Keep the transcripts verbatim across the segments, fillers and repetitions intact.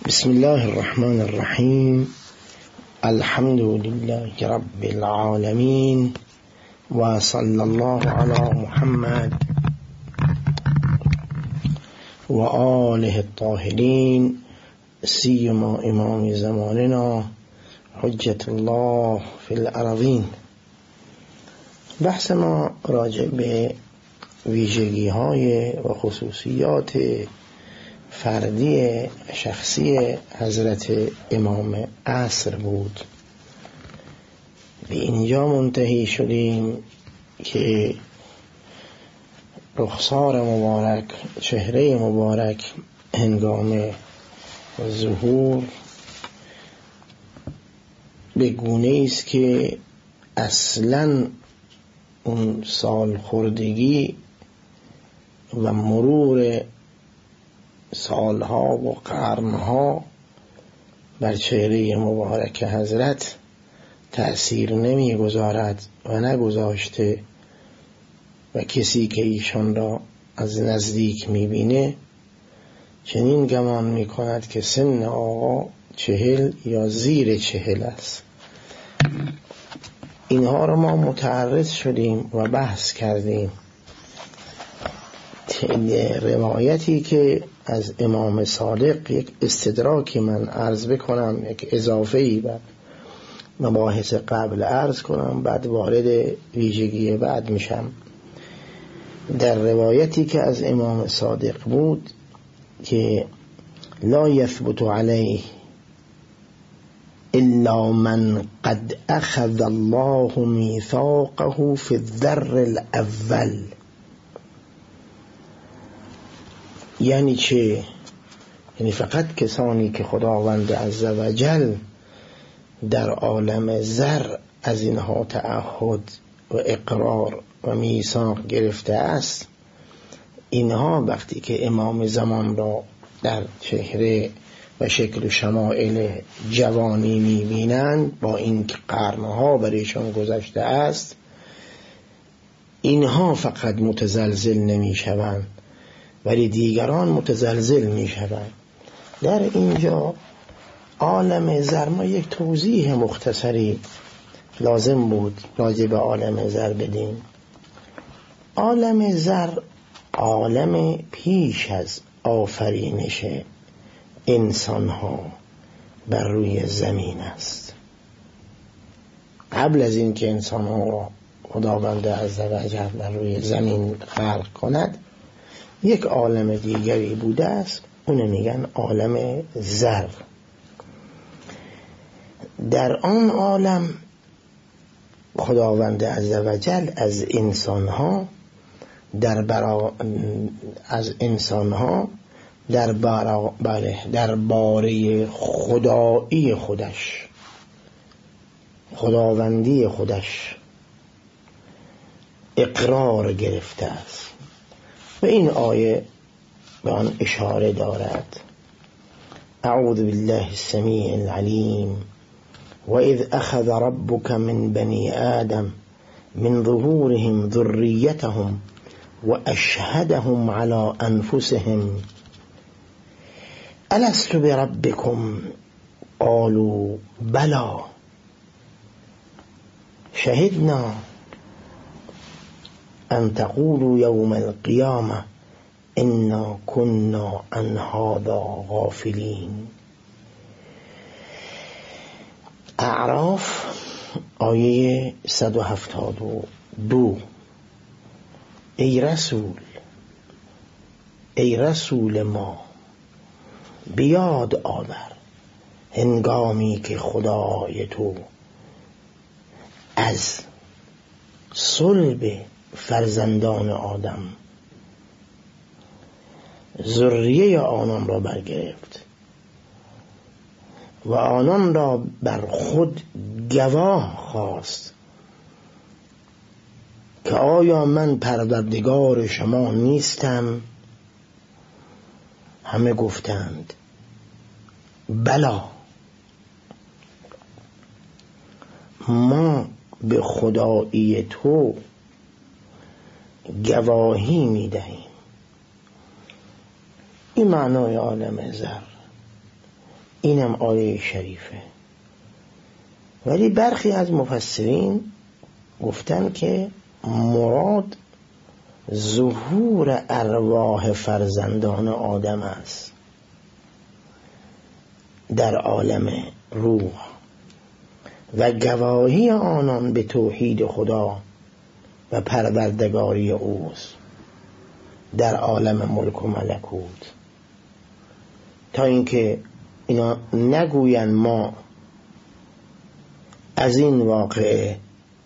بسم الله الرحمن الرحیم. الحمد لله رب العالمین و صلی الله علی محمد و آله الطاهرین، سیما امام زماننا حجت الله فی الارضین. بحث ما راجع به ویژگی های و خصوصیات فردی شخصی حضرت امام عصر بود. به اینجا منتهی شدیم که رخسار مبارک، چهره مبارک هنگام ظهور به گونه است که اصلاً اون سال خوردگی و مرور سالها و قرنها بر چهره مبارک حضرت تأثیر نمی گذارد و نگذاشته و کسی که ایشان را از نزدیک می بینه چنین گمان می کند که سن آقا چهل یا زیر چهل است. اینها را ما متعرض شدیم و بحث کردیم. روایتی که از امام صادق، یک استدراکی من عرض بکنم، یک اضافه‌ای بر مباحث قبل عرض کنم، بعد وارد ویژگی بعد میشم. در روایتی که از امام صادق بود که لا یثبت علیه الا من قد اخذ الله میثاقه فی الذر الاول. یعنی چه؟ یعنی فقط کسانی که خداوند عزوجل در عالم زر از اینها تعهد و اقرار و میثاق گرفته است، اینها وقتی که امام زمان را در چهره و شکل و شمائل جوانی می‌بینند، با این که قرنها برایشان گذشته است، اینها فقط متزلزل نمی‌شوند ولی دیگران متزلزل می‌شوند. در اینجا عالم زر، ما یک توضیح مختصری لازم بود راجع به عالم زر بدیم. عالم زر عالم پیش از آفرینش انسان‌ها بر روی زمین است. قبل از این که انسان‌ها را خداوند عزوجل بر روی زمین خلق کند، یک عالم دیگری بوده است، اون میگن عالم زر. در آن عالم خداوند عزوجل از انسانها در برا از انسانها در برا بله در باره خدایی خودش، خداوندی خودش اقرار گرفته است و این آیه به آن اشاره دارد. اعوذ بالله السمیع العلیم و اذ اخذ ربک من بنی آدم من ظهورهم ذریتهم و اشهدهم على انفسهم الست بربکم قالوا بلی شهدنا ان تقولوا یوم القیامه انا كنا عن هذا غافلین. اعراف آیه صد و هفتاد و دو. ای رسول، ای رسول ما، بیاد آور هنگامی که خدای تو از صلب فرزندان آدم ذریه آنان را برگرفت و آنان را بر خود گواه خواست که آیا من پروردگار شما نیستم؟ همه گفتند بلا، ما به خدایی تو گواهی می دهیم. این معنای عالم زر. اینم آیه شریفه. ولی برخی از مفسرین گفتن که مراد ظهور ارواح فرزندان آدم است در عالم روح و گواهی آنان به توحید خدا و پروردگاری اوست در عالم ملک و ملکوت، تا اینکه اینا نگوین ما از این واقعه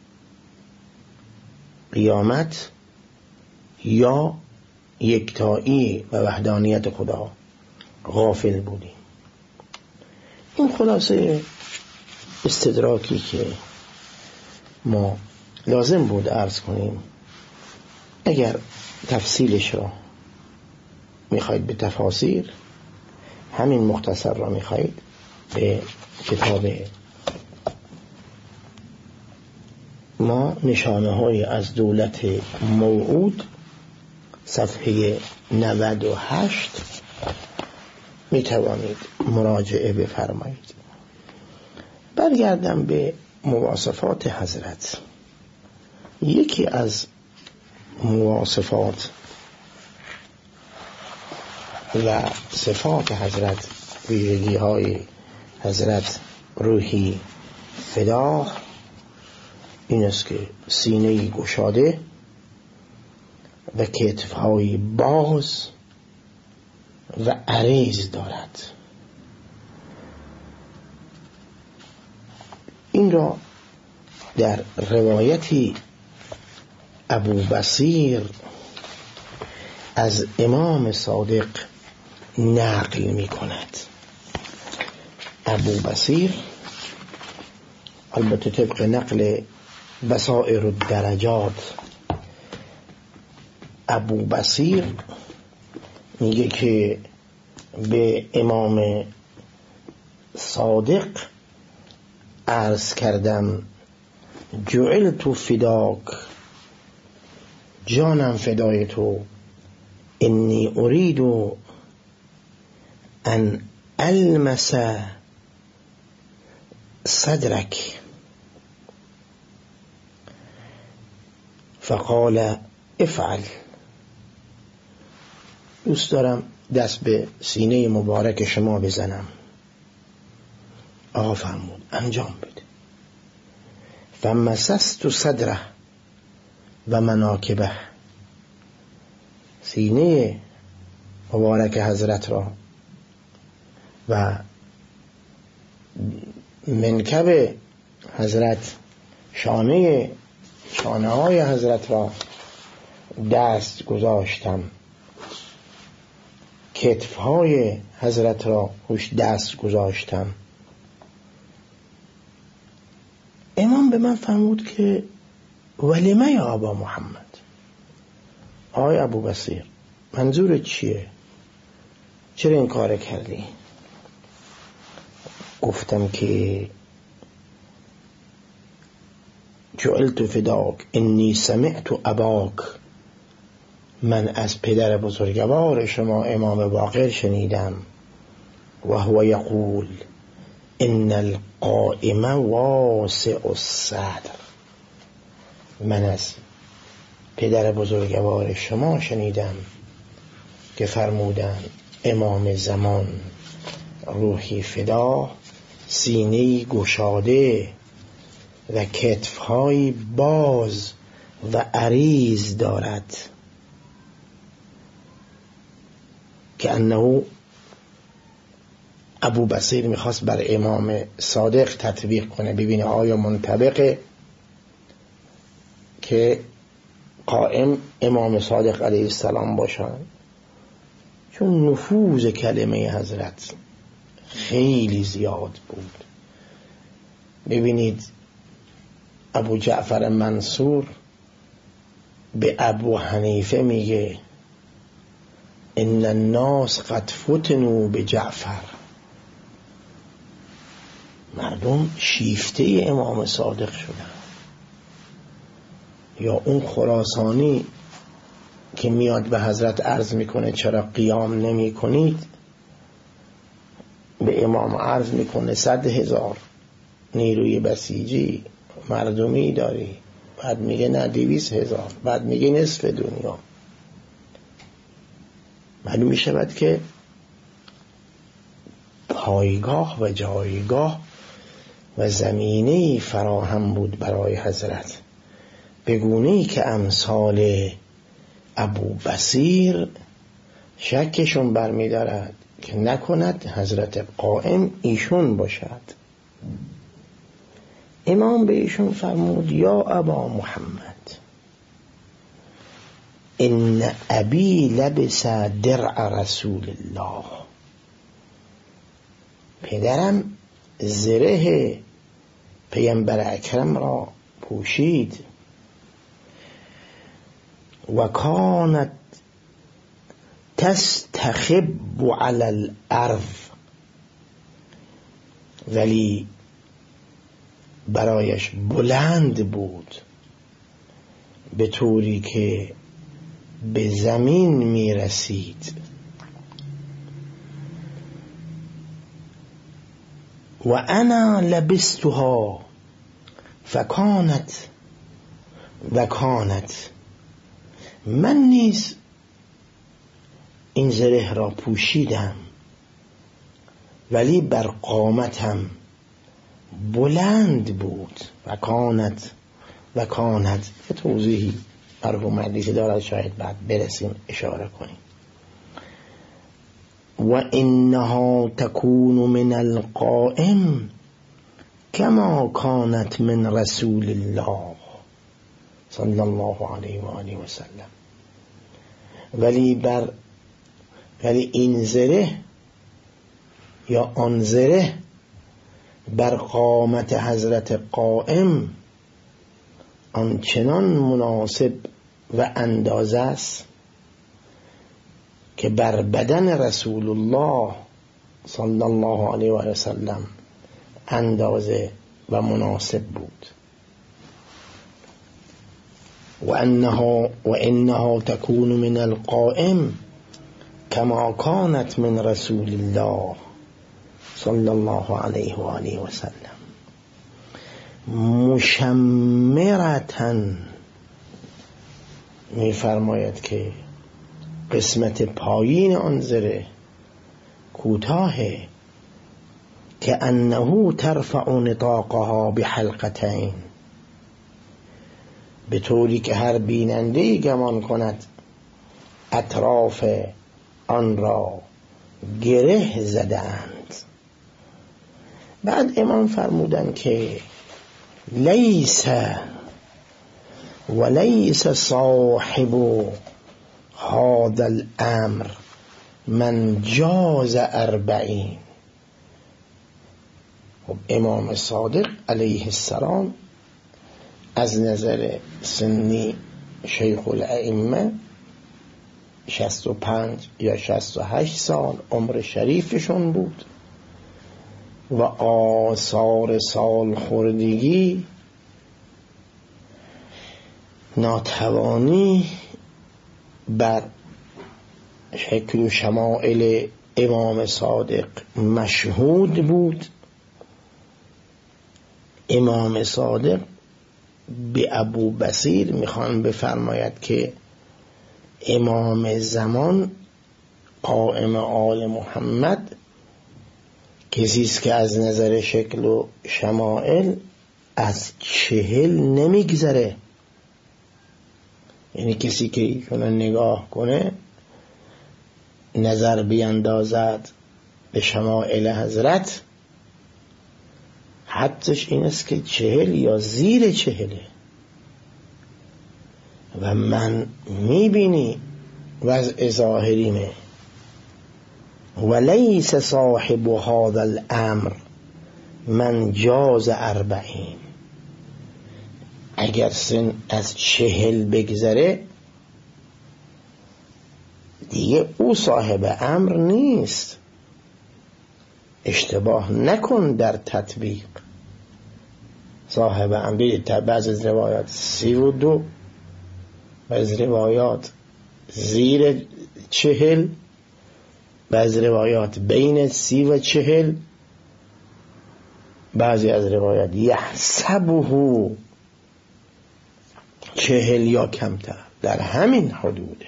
قیامت یا یکتایی و وحدانیت خدا غافل بودیم. این خلاصه استدراکی که ما لازم بود عرض کنیم. اگر تفصیلش را میخواید به تفاسیر، همین مختصر را میخواید به کتاب ما نشانه های از دولت موعود صفحه نود و هشت میتوانید مراجعه بفرمایید. برگردم به مواصفات حضرت. یکی از مواصفات و صفات حضرت، ویژگی های حضرت روحی فدا، این است که سینه گشاده و کتفهای باز و عریض دارد. این را در روایتی ابو بصیر از امام صادق نقل می کند. ابو بصیر، البته طبق نقل بصائر الدرجات، ابو بصیر میگه که به امام صادق عرض کردم جعلت فداک، جانم فدای تو، انی اريد ان المس صدرک، فقال افعل، دوست دارم دست به سینه مبارک شما بزنم. آقا فرمود انجام بده. فمسست صدره و مناکبه، سینه مبارک حضرت را و منکب حضرت، شانه شانه های حضرت را دست گذاشتم، کتف های حضرت را روش دست گذاشتم. امام به من فرمود که ولمه یا ابا محمد، آقای ابو بصیر منظورت چیه؟ چرا این کار کردی؟ گفتم که جعلت فداک انی سمعت اباک، من از پدر بزرگوار شما امام باقر شنیدم، و هو یقول ان القائم واسع الصدر، من از پدر بزرگوار شما شنیدم که فرمودند امام زمان روحی فدا سینه‌ای گشاده و کتف‌های باز و عریض دارد، که انه ابو بصیر میخواست بر امام صادق تطبیق کنه، ببینه آیا منطبقه که قائم امام صادق علیه السلام باشن، چون نفوذ کلمه حضرت خیلی زیاد بود. ببینید ابو جعفر منصور به ابو حنیفه میگه ان الناس قد فتنوا بجعفر، مردم شیفته امام صادق شدن. یا اون خراسانی که میاد به حضرت عرض میکنه چرا قیام نمی کنید، به امام عرض میکنه صد هزار نیروی بسیجی مردمی داری، بعد میگه نه دویست هزار، بعد میگه نصف دنیا. معلوم میشود که پایگاه و جایگاه و زمینه‌ای فراهم بود برای حضرت، به گونه‌ای که امثال ابو بصیر شکشون برمی‌دارد که نکند حضرت قائم ایشون باشد. امام به ایشون فرمود یا ابا محمد ان ابی لبس درع رسول الله، پدرم زره پیامبر اکرم را پوشید. و کانت تستخب علی الارض، ولی برایش بلند بود به طوری که به زمین می رسید. و انا لبستها فکانت و کانت، من نیز این زره را پوشیدم ولی بر قامتم بلند بود. و کانت و کانت یه توضیحی مرحوم حدیثی دارد، شاید بعد برسیم اشاره کنیم. و انها تکون من القائم کما کانت من رسول الله صلی الله علیه و آله و سلم، ولی بر ولی این زره یا آن زره بر قامت حضرت قائم آنچنان مناسب و اندازه است که بر بدن رسول الله صلی الله علیه و آله و سلم اندازه و مناسب بود. و انها و انها تكون من القائم كما كانت من رسول الله صلی الله علیه و آله و سلم مشمرتن. می فرماید که قسمت پایین آن زره کوتاه، که انه ترفع نطاقها بحلقتین، به طوری که هر بیننده‌ای گمان کند اطراف آن را گره زدند. بعد امام فرمودن که لیس و لیس صاحب هذا الامر من جاز اربعین. خب امام صادق علیه السلام از نظر سنی شیخ الائمه شصت و پنج یا شصت و هشت سال عمر شریفشون بود و آثار سال خوردگی، ناتوانی بر شکل و شمائل امام صادق مشهود بود. امام صادق به ابو بصیر میخوان بفرماید که امام زمان قائم آل محمد کسی است که از نظر شکل و شمائل از چهل نمیگذره. یعنی کسی که ایشون نگاه کنه، نظر بیندازد به شمائل حضرت، حدش این است که چهل یا زیر چهله. و من میبینی وضع ظاهریمه. ولیس صاحب هذا الامر من جاز اربعین، اگر سن از چهل بگذره دیگه او صاحب امر نیست. اشتباه نکن در تطبیق. صاحب امر بعض از روایات سی و دو، بعض روایات زیر چهل، بعضی روایات بین سی و چهل، بعضی از روایات یحسبه چهل یا کمتر، در همین حدوده.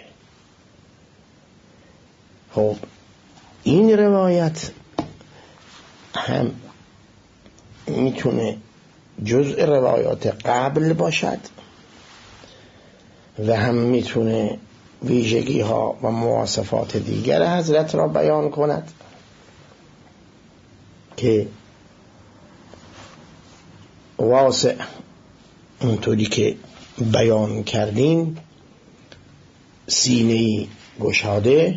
خب این روایت هم میتونه جزء روایات قبل باشد و هم میتونه ویژگی ها و مواصفات دیگر حضرت را بیان کند که واسع اونطوری که بیان کردیم سینه گشاده،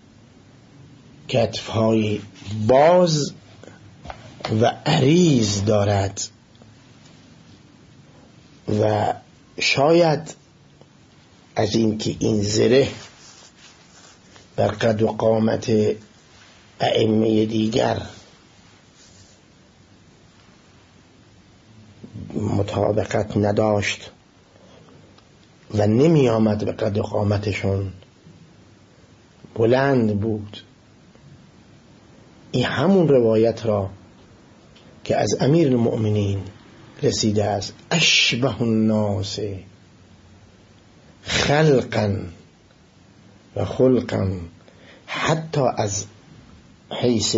کتفهای باز و عریض دارد و شاید از این که این زره بر قد و قامت ائمه دیگر مطابقت نداشت و نمی آمد به قد و قامتشون، بلند بود. این همون روایت را که از امیر المؤمنین رسیده است، اشبه الناس خلقا و خلقا، حتی از حیث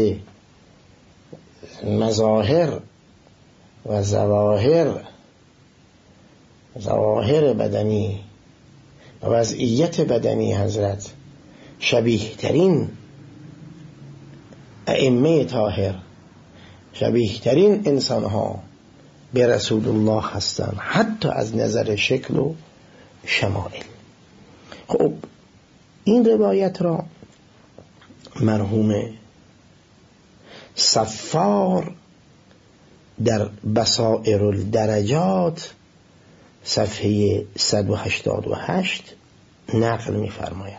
مظاهر و ظواهر ظواهر بدنی و وضعیت بدنی حضرت شبیه ترین ائمه طاهر، شبیه ترین انسان ها به رسول الله هستند، حتی از نظر شکل و شمائل. خب این روایت را مرحوم صفار در بصائر الدرجات صفحه صد و هشتاد و هشت نقل می فرماید.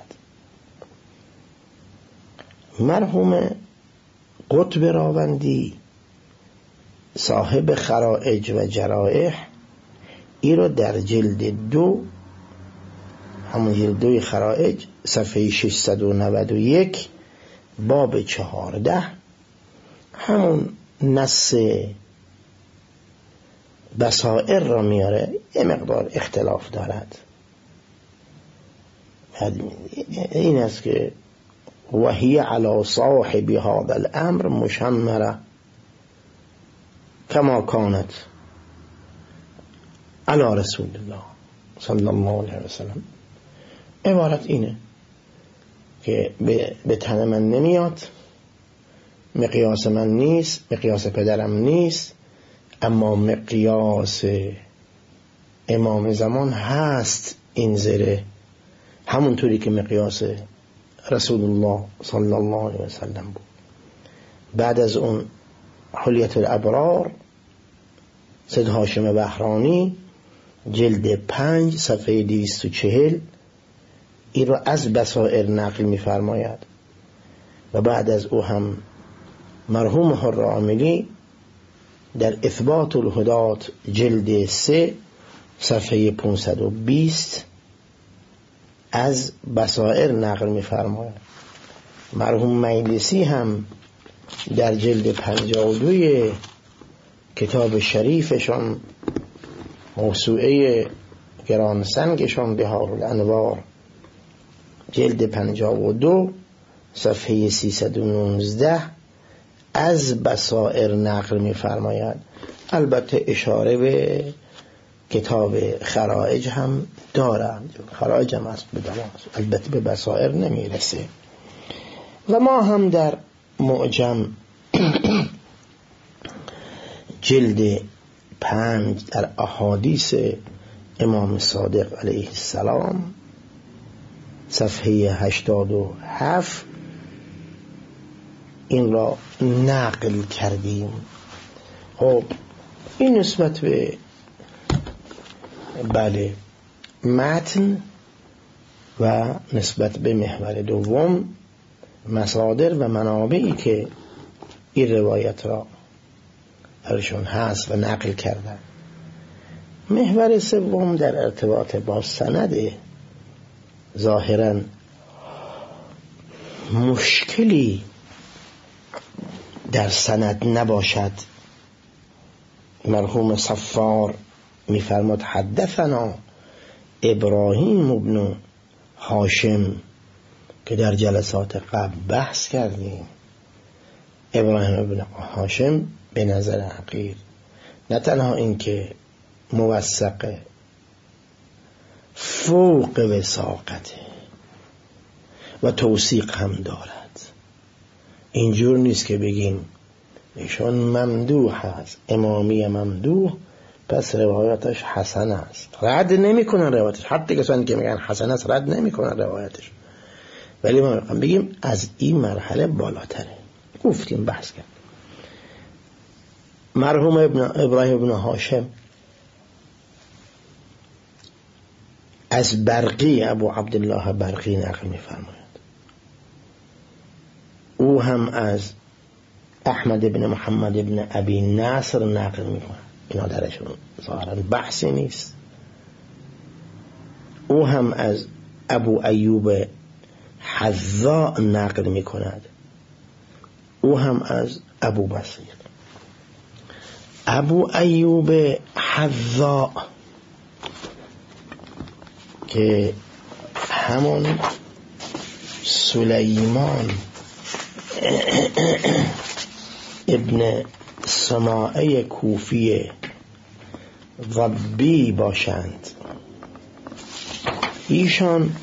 مرحوم قطب راوندی صاحب خرائج و جرائح ای را در جلد دو، همون جلد دوی خرائج صفحه ششصد و نود و یک باب چهارده همون نص بصائر را میاره، یه مقدار اختلاف دارد. این است که وهی علی صاحب هذا الامر مشمره کما کانت علی رسول الله صلی الله علیه وسلم. عبارت اینه که به, به تن من نمیاد، مقیاس من نیست، مقیاس پدرم نیست، اما مقیاس امام زمان هست این زره، همونطوری که مقیاس رسول الله صلی الله علیه وسلم بود. بعد از اون حلیت الابرار سید هاشم بهرانی جلد پنج صفحه دویست و چهل این را از بصائر نقل می فرماید و بعد از او هم مرحوم حراملی در اثبات الهدات جلد سه صفحه پانصد و بیست از بصائر نقل می فرماید. مرحوم مجلسی هم در جلد پنجاه و دوی کتاب شریفشان موسوعه گرانسنگشان بهار الانوار جلد پنجاه و دو صفحه سیصد و نوزده از بصائر نقل می فرماید. البته اشاره به کتاب خرائج هم دارند، خرائج هم است بدانست، البته به بصائر نمی رسه. و ما هم در معجم جلد پنج در احادیث امام صادق علیه السلام صفحه هشتاد و هفت این را نقل کردیم. خب این نسبت به بله متن و نسبت به محور دوم مصادر و منابعی که این روایت را درشون هست و نقل کردن. محور سوم در ارتباط با سند ظاهراً مشکلی در سند نباشد. مرحوم صفار میفرماد حدثنا ابراهیم ابن هاشم که در جلسات قبل بحث کردیم. ابراهیم ابن هاشم به نظر حقیر نه تنها این که موثقه، فوق وثاقته و توثیق هم دارد. اینجور نیست که بگیم ایشون ممدوح هست، امامی ممدوح، پس روایتش حسن است. رد نمی کنن روایتش، حتی کسانی که میگن حسن است رد نمی کنن روایتش، ولی ما میخوام بگیم از این مرحله بالاتره. گفتیم بحث کرد. مرحوم ابن ابراهیم ابن هاشم از برقی، ابو عبدالله برقی نقل میفرماید. او هم از احمد ابن محمد ابن ابی نصر نقل میکنه. اینا درشون ظاهرا بحثی نیست. او هم از ابو ایوب حذاء نقل میکند. او هم از ابو بصیر. ابو ایوب حذاء که همون سلیمان ابن سماعه کوفی ضبی باشند، ایشان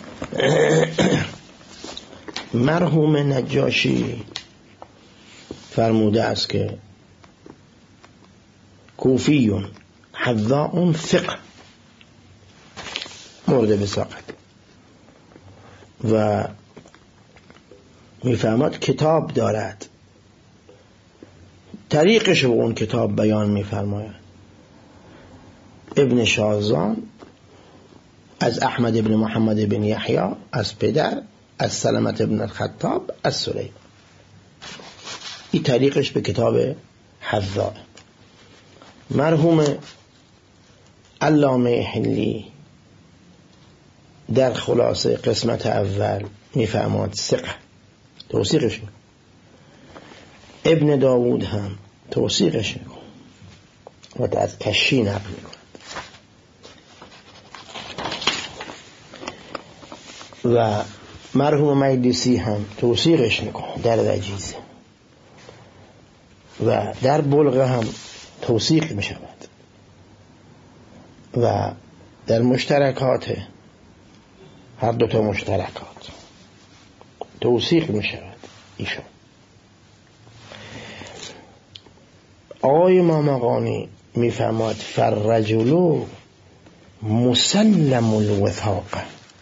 مرحوم نجاشی فرموده است که کوفیون حذاء ثقه مورد وثاقت و میفهمد کتاب دارد. طریقش به اون کتاب بیان میفرماید. ابن شازان از احمد ابن محمد ابن یحیی از پدر، از سلمت ابن الخطاب، از سلیم. این طریقش به کتاب حذاء. مرحوم علامه حلی در خلاصه قسمت اول میفرماد ثقه، توثیقش میکن. ابن داود هم توثیقش میکن و از کشی نقل میکن و مرحوم مجلسی هم توثیقش میکن در وجیزه و در بلغه هم توثیق میشود و در مشترکات، هر دو تا مشترکات توثیق میشود ایشون. آقای مامقانی میفرماد فررجلو مسلم الوثاقه،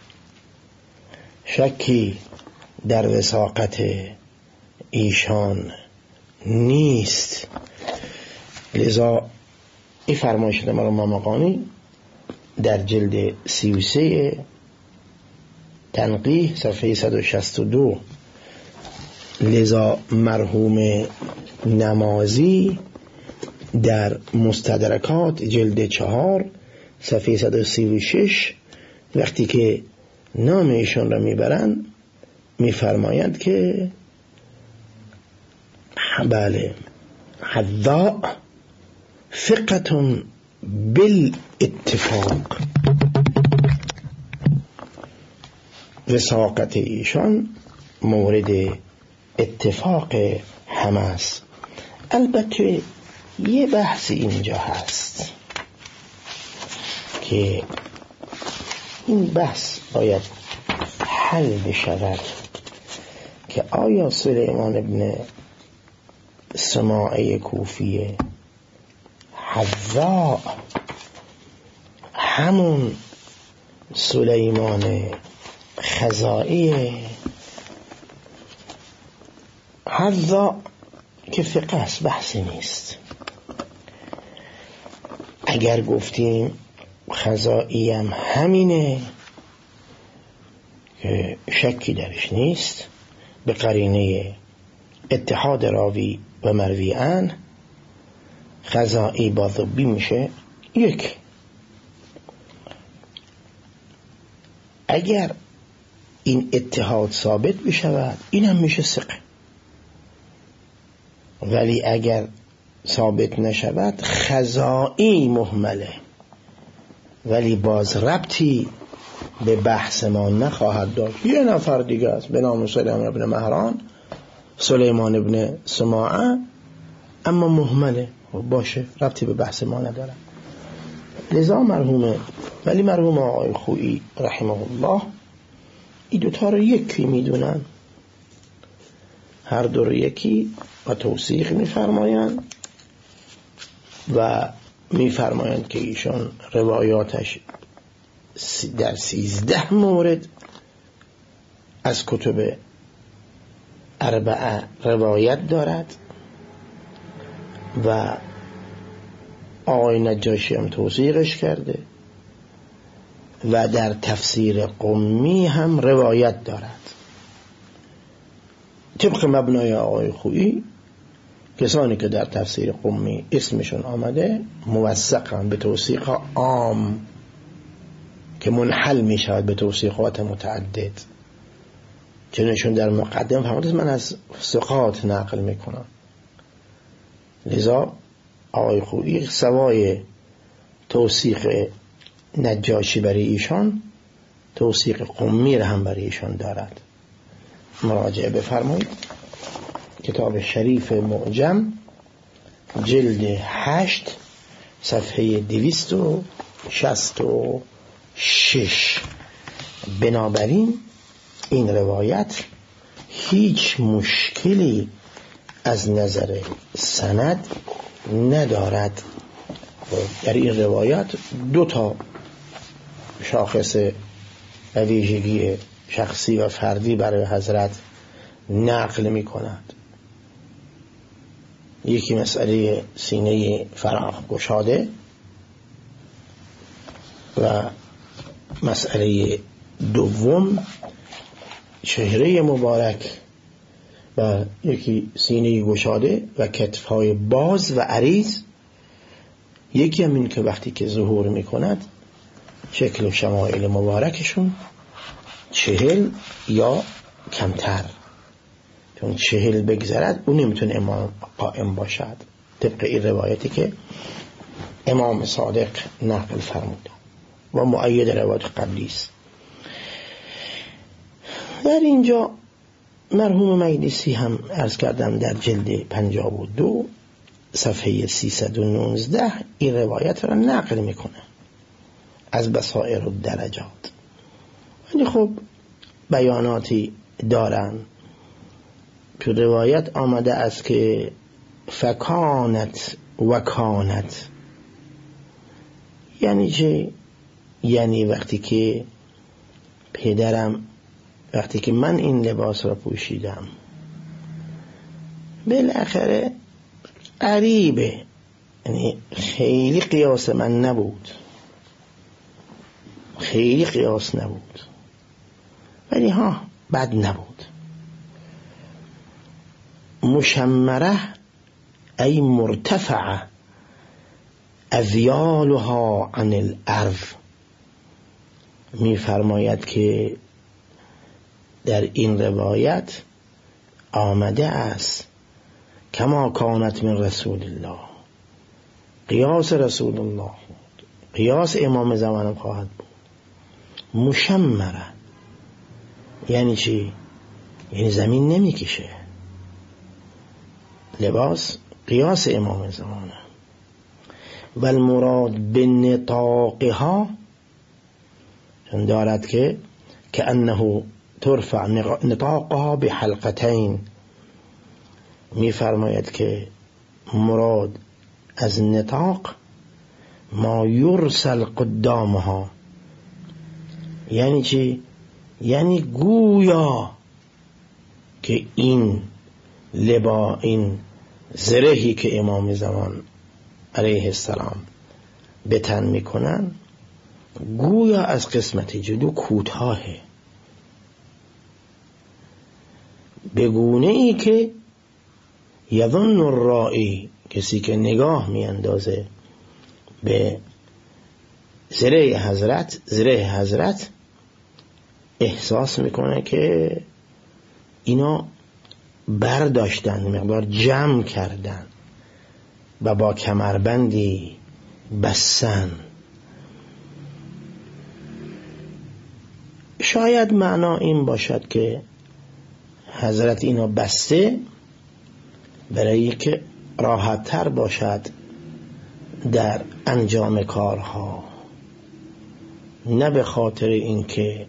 شکی در وثاقت ایشان نیست. لذا این فرمایش شده مرحوم مامقانی در جلد سی و سه تنقیح صفحه صد و شصت و دو. لذا مرحوم نمازی در مستدرکات جلد چهار صفحه صد و سی و شش وقتی که نام ایشان را میبرند میفرمایند که بله حذاء ثقة بالاتفاق، وثاقت ایشان مورد اتفاق هم است. البته یه بحث اینجا هست که این بحث باید حل بشود که آیا سلیمان ابن سماعه کوفی حذاء همون سلیمان خزائی؟ حذاء که فقه است، بحثی نیست. اگر گفتیم خزائی هم همینه که شکی درش نیست، به قرینه اتحاد راوی و مروی عنه خزائی با ضبی میشه یک. اگر این اتحاد ثابت بشود، این هم میشه ثقه. ولی اگر ثابت نشود خزائی مهمله، ولی باز ربطی به بحث ما نخواهد داشت. یه نفر دیگه است به نام سلیمان ابن مهران، سلیمان ابن سماعه، اما مهمله، باشه ربطی به بحث ما نداره. لذا مرحومه ولی مرحوم آقای خویی رحمه الله این دوتا رو یکی میدونن، هر دو رو یکی و توثیق میفرمایند و میفرمایند که ایشان روایاتش در سیزده مورد از کتب اربعه روایت دارد و آقای نجاشی هم توثیقش کرده و در تفسیر قمی هم روایت دارد. طبق مبنای آقای خویی کسانی که در تفسیر قمی اسمشون آمده موثقن به توثیق عام که منحل می شود به توثیقات متعدد، چنانشون در مقدم فرموده من از ثقات نقل می کنم. لذا آقای خویی سوای توثیق نجاشی برای ایشان توثیق قمی را هم برای ایشان دارد. مراجعه بفرمایید کتاب شریف معجم جلد هشت صفحه دویست و شصت و شش. بنابراین این روایت هیچ مشکلی از نظر سند ندارد. در این روایت دو تا شاخص و ویژگی شخصی و فردی برای حضرت نقل می کند. یکی مسئله سینه فراخ گشاده و مسئله دوم چهره مبارک و یکی سینه گشاده و کتفهای باز و عریض. یکی هم این که وقتی که ظهور می کند شکل و شمایل مبارکشون چهل یا کمتر، چون چهل بگذرد اون نمیتونه امام قائم باشد طبق این روایتی که امام صادق نقل فرموده و مؤید روایت قبلی است. در اینجا مرحوم مجلسی هم عرض کردم در جلد پنجاه و دو صفحه سیصد و نوزده این روایت را نقل میکنه از بصائر الدرجات. ولی خب بیاناتی دارن تو روایت آمده است که فکانت و کانت، یعنی چه؟ یعنی وقتی که پدرم وقتی که من این لباس را پوشیدم بالاخره قریبه، یعنی خیلی قیاس من نبود، خیلی قیاس نبود ولی ها بد نبود. مشمره ای مرتفعه اذیالها عن الارض، می فرماید که در این روایت آمده است کما کانت من رسول الله، قیاس رسول الله بود، قیاس امام زمانم خواهد بود. مشمره یعنی چی؟ یعنی زمین نمی کشه، لباس قیاس امام زمانه. و المراد بنطاقها چون دارد که که انه ترفع نطاقها بحلقتین، می فرماید که مراد از نطاق ما یرسل قدامها، یعنی چی؟ یعنی گویا که این لبا این زرهی که امام زمان علیه السلام به تن میکنن گویا از قسمت جلو کوتاهه، بگونه ای که یظن الرائی، کسی که نگاه میاندازه به زره حضرت، زره حضرت احساس میکنه که اینا برداشتن، مقدار جمع کردن و با کمربندی بستن. شاید معنا این باشد که حضرت اینا بسته برای که راحت تر باشد در انجام کارها، نه به خاطر اینکه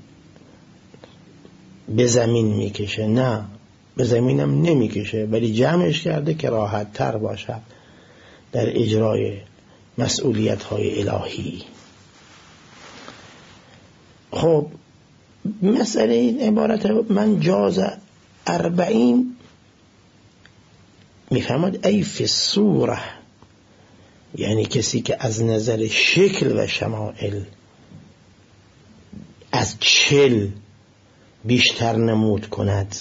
به زمین میکشه، نه به زمینم نمیکشه، ولی جمعش کرده که راحت تر باشد در اجرای مسئولیت های الهی. خب مسئله این عبارت من جاز اربعین میفهمد ای فی الصوره، یعنی کسی که از نظر شکل و شمائل از چل بیشتر نمود کند،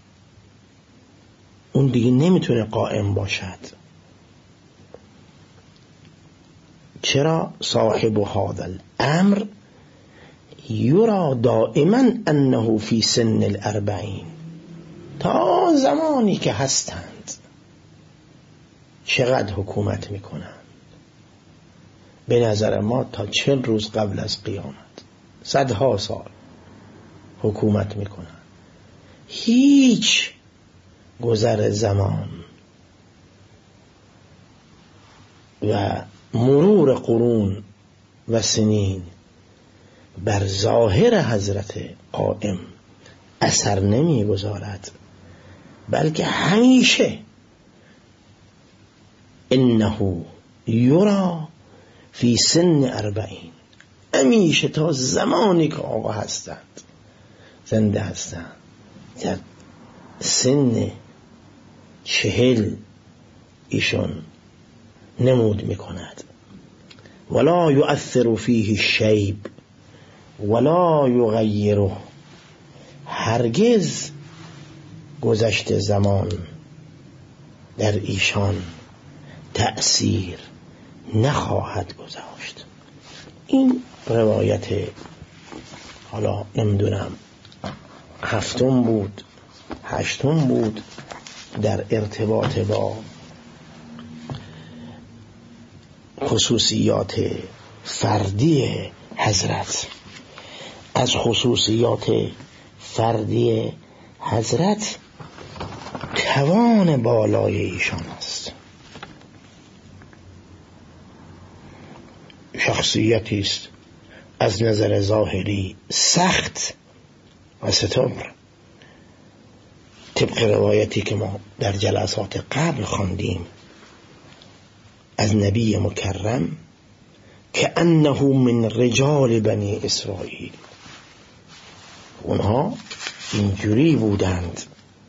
اون دیگه نمیتونه قائم باشد. چرا؟ صاحب هذا الامر یرا دائما انه فی سن الاربعین، تا زمانی که هستند چقدر حکومت میکنند؟ به نظر ما تا چل روز قبل از قیامت صدها سال حکومت میکنند. هیچ گذر زمان و مرور قرون و سنین بر ظاهر حضرت قائم اثر نمیگذارد، بلکه همیشه انه یرا فی سن اربعین، همیشه تا زمانی که آقا هستند، زنده هستند، در سن چهل ایشون نمود میکند. ولا یؤثر فیه الشیب ولا یغیره، هرگز گذشت زمان در ایشان تأثیر نخواهد گذاشت. این روایت حالا نمیدونم هفتم بود هشتم بود در ارتباط با خصوصیات فردی حضرت. از خصوصیات فردی حضرت توان بالای ایشان است. شخصیتی است از نظر ظاهری سخت و ستبر، طبق روایتی که ما در جلسات قبل خواندیم از نبی مکرم که انه من رجال بنی اسرائیل، اونها اینجوری بودند،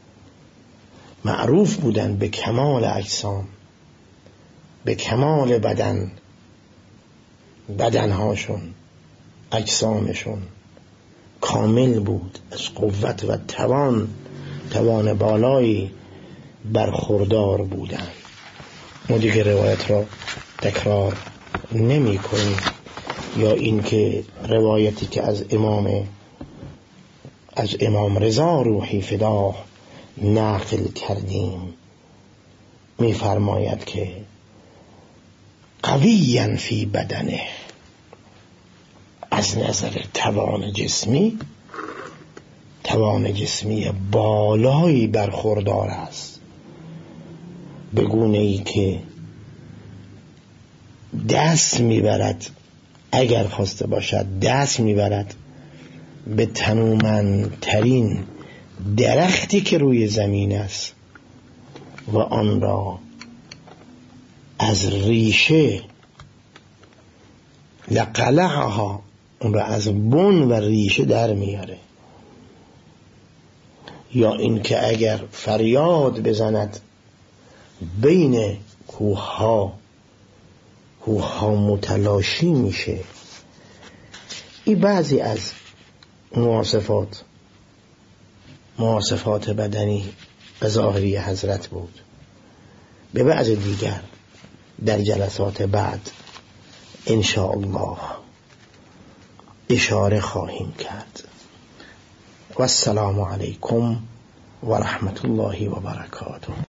معروف بودند به کمال اجسام، به کمال بدن، بدنهاشون، اجسامشون کامل بود، از قوت و توان توان بالایی برخوردار بودند. ما دیگه روایت را تکرار نمی کنیم، یا اینکه روایتی که از امام از امام رضا روحی فداه نقل کردیم می فرماید که قویاً فی بدنه، از نظر توان جسمی توان جسمی بالایی برخوردار است، به گونه ای که دست میبرد، اگر خواسته باشد دست میبرد به تنومندترین درختی که روی زمین است و آن را از ریشه لقلعها، اون را از بن و ریشه در میاره. یا اینکه اگر فریاد بزند بین کوهها کوهها متلاشی میشه. این بعضی از مواصفات مواصفات بدنی و ظاهری حضرت بود. به بعض دیگر در جلسات بعد انشاءالله اشاره خواهیم کرد. و السلام علیکم و رحمت الله و برکاته.